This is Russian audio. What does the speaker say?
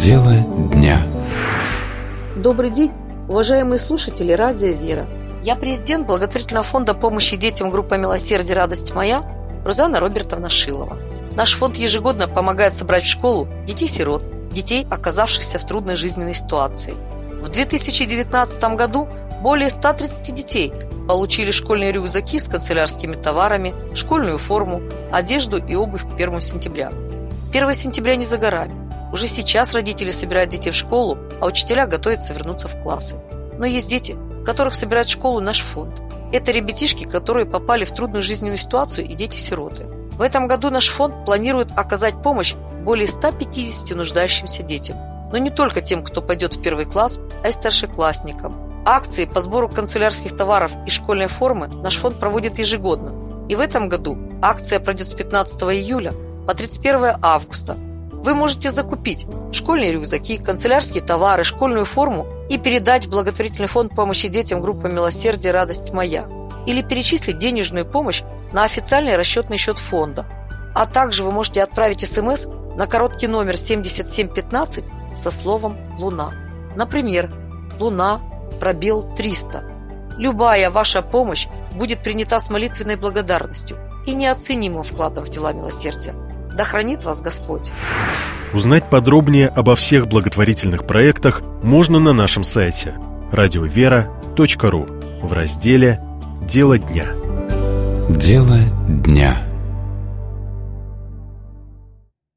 Дело дня. Добрый день, уважаемые слушатели радио «Вера». Я президент благотворительного фонда помощи детям группы «Милосердие. Радость моя» Рузанна Робертовна Шилова. Наш фонд ежегодно помогает собрать в школу детей-сирот, детей, оказавшихся в трудной жизненной ситуации. В 2019 году более 130 детей получили школьные рюкзаки с канцелярскими товарами, школьную форму, одежду и обувь к 1 сентября. 1 сентября не за горами. Уже сейчас родители собирают детей в школу, а учителя готовятся вернуться в классы. Но есть дети, которых собирает в школу наш фонд. Это ребятишки, которые попали в трудную жизненную ситуацию, и дети-сироты. В этом году наш фонд планирует оказать помощь более 150 нуждающимся детям. Но не только тем, кто пойдет в 1 класс, а и старшеклассникам. Акции по сбору канцелярских товаров и школьной формы наш фонд проводит ежегодно. И в этом году акция пройдет с 15 июля по 31 августа. Вы можете закупить школьные рюкзаки, канцелярские товары, школьную форму и передать в благотворительный фонд помощи детям группы «Милосердие. Радость моя» или перечислить денежную помощь на официальный расчетный счет фонда. А также вы можете отправить СМС на короткий номер 7715 со словом «Луна». Например, «Луна, пробел 300». Любая ваша помощь будет принята с молитвенной благодарностью и неоценимым вкладом в дела милосердия. Да хранит вас Господь! Узнать подробнее обо всех благотворительных проектах можно на нашем сайте radiovera.ru в разделе «Дело дня». Дело дня.